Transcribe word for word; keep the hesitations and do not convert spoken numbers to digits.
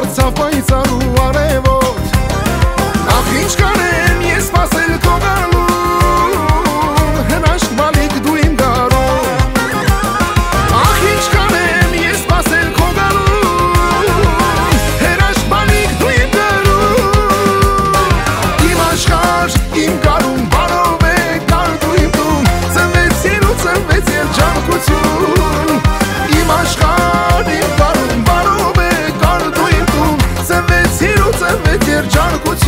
դարձավ պայծառ ու արևոտ Ախ ինչ կանեմ ես սպասել քո գալուն Հրաշք բալիկ դու իմ գարուն Ախ ինչ կանեմ ես սպասել քո գալուն Հրաշք բալիկ դու իմ գարուն Իմ աշխարհ իմ գարուն բարով է գար դու իմ տուն Ծնվեցին ու ծնվեց երջանկություն Իմ աշխարհ իմ գարուն բարով է գար դու իմ տուն Ծնվեցին ու ծնվեց երջանկություն